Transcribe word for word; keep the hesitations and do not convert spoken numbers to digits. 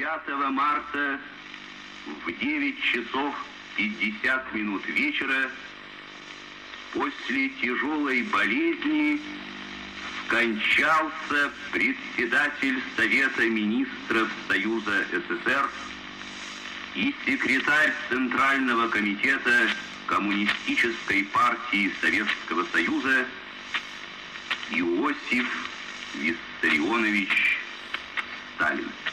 пятого марта в девять часов пятьдесят минут вечера после тяжелой болезни скончался председатель Совета министров Союза СССР и секретарь Центрального комитета Коммунистической партии Советского Союза Иосиф Виссарионович Сталин.